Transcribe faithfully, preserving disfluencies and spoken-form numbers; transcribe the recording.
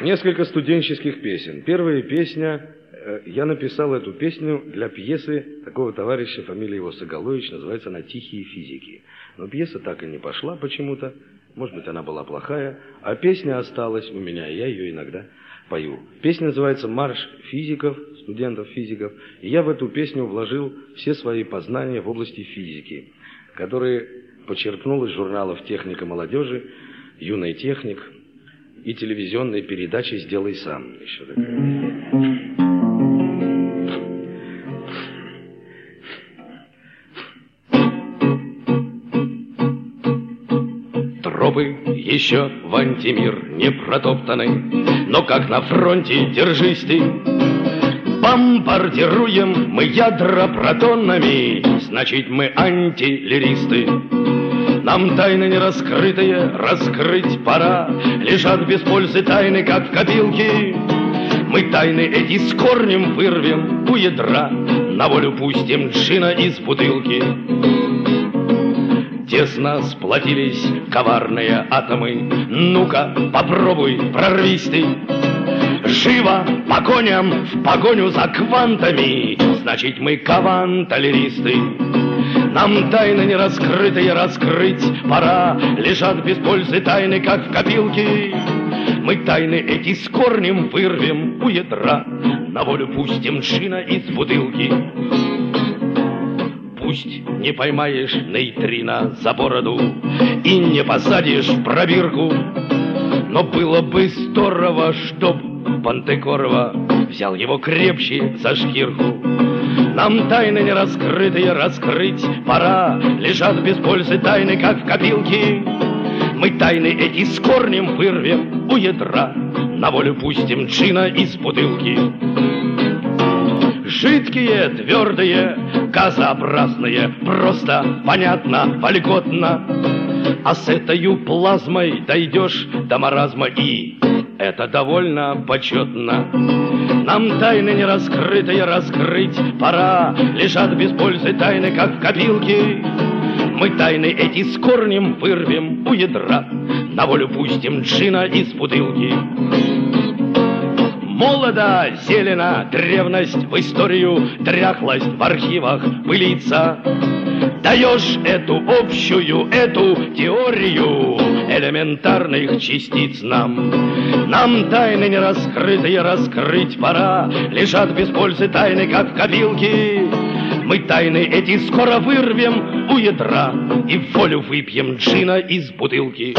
Несколько студенческих песен. Первая песня, я написал эту песню для пьесы такого товарища, фамилия его Соголович, называется она «Тихие физики». Но пьеса так и не пошла почему-то, может быть, она была плохая, а песня осталась у меня, и я ее иногда пою. Песня называется «Марш физиков», студентов-физиков, и я в эту песню вложил все свои познания в области физики, которые почерпнул из журналов «Техника молодежи», «Юный техник» и телевизионной передачи «Сделай сам». Еще такая. Тропы еще в антимир не протоптаны, но как на фронте держись ты. Бомбардируем мы ядра протонами, значит мы антилиристы. Нам тайны нераскрытые раскрыть пора, лежат без пользы тайны, как в копилке. Мы тайны эти с корнем вырвем у ядра, на волю пустим джина из бутылки. Тесно сплотились коварные атомы, ну-ка попробуй, прорвись ты. Живо по коням, в погоню за квантами, значит мы кванталеристы. Нам тайны нераскрытые раскрыть пора, лежат без пользы тайны, как в копилке. Мы тайны эти с корнем вырвем у ядра, на волю пустим джина из бутылки. Пусть не поймаешь нейтрино за бороду и не посадишь в пробирку, но было бы здорово, чтоб Пантекорова взял его крепче за шкирку. Нам тайны нераскрытые раскрыть пора, лежат без пользы тайны, как в копилке. Мы тайны эти с корнем вырвем у ядра, на волю пустим джина из бутылки. Жидкие, твердые, газообразные, просто, понятно, вольготно. А с этой плазмой дойдешь до маразма, и это довольно почетно. Нам тайны нераскрытые раскрыть пора, лежат без пользы тайны, как в копилке. Мы тайны эти с корнем вырвем у ядра, на волю пустим джина из бутылки. Молодо, зелено, древность в историю, дряхлость в архивах пылится. Даешь эту общую, эту теорию элементарных частиц нам. Нам тайны нераскрытые раскрыть пора, лежат без пользы тайны, как в копилке. Мы тайны эти скоро вырвем у ядра и в волю выпьем джина из бутылки.